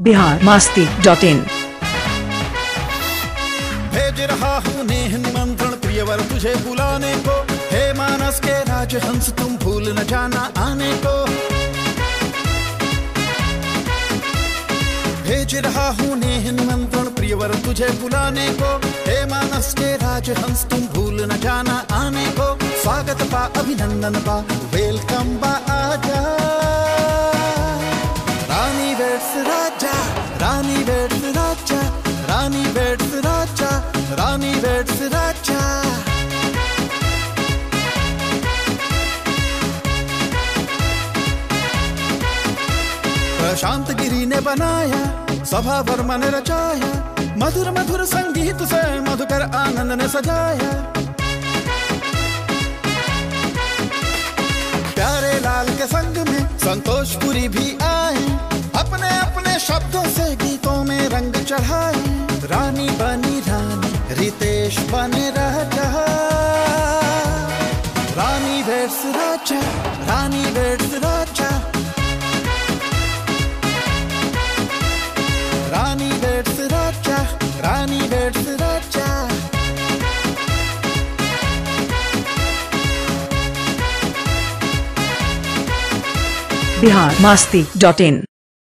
biharmasti.in। भेज रहा हूँ नेह निमंत्रण प्रियवर तुझे बुलाने को, हे मानस के राजहंस तुम भूल न जाना आने को। भेज रहा हूँ नेह निमंत्रण प्रियवर तुझे बुलाने को, हे मानस के राजहंस तुम भूल न जाना आने को। स्वागत बा अभिनंदन बा वेलकम बा आजा, Rani weds Raja, Rani weds Raja, Rani weds Raja, Rani weds Raja. Prashant Giri ने बनाया सभा वर्मा ने रचाया, मधुर मधुर संगीत से मधुकर आनंद ने सजाया। प्यारे लाल के संग में संतोषपुरी भी आए, अपने अपने शब्दों से गीतों में रंग चढ़ाए। रानी बनी रानी रितेश बने Raja, Rani weds Raja, Rani weds Raja, Rani weds Raja, Rani weds Raja. biharmasti.in।